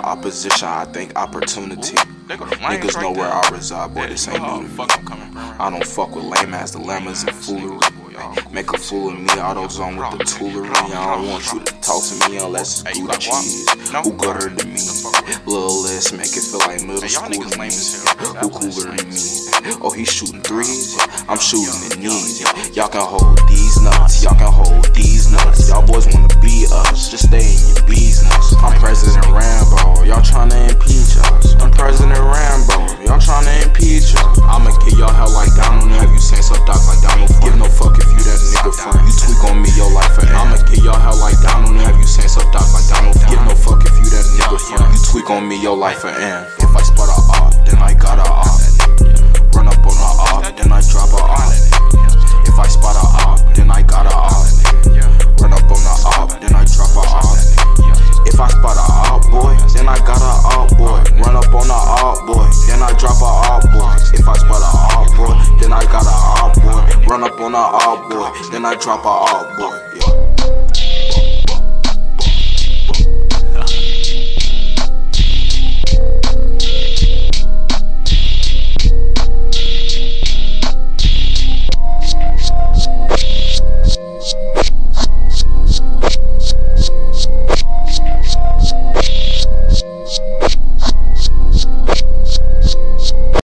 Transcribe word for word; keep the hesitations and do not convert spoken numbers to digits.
Opposition, I think opportunity. Niggas know where I reside, boy, this ain't new to me. I don't fuck with lame ass dilemmas and foolery. Make a fool of me, AutoZone with the toolery. I don't want you to talk to me unless it's Gucci cheese. Who gutter than me? Lil List make it feel like middle school to me. Who cooler than me? Oh, he's shooting threes, I'm shooting the knees. Y'all can hold these nuts, y'all can hold these nuts. Y'all boys wanna be us, just stay in your business. I'm President Rambo, y'all tryna impeach us. I'm President Rambo, y'all tryna impeach us. I'ma get y'all hell like Donald. Have you seen some doc like Donald? Give no fuck if you that nigga friend. You tweak on me, your life forever. I'ma get y'all hell like Donald. Have you seen some doc like Donald? Give no fuck if you that nigga friend. You tweak on me, your life forever. If I spot a op, then I got a op. Run up on a op, then I drop a op. If I spot a op, then I got a op. Run up on a op, then I drop a op. If I spot a op, boy, then I got a op, boy. Run up on a op, boy, then I drop a op, boy. If I spot a op, boy, then I got a op, boy. Run up on a op, boy, then I drop a op, boy.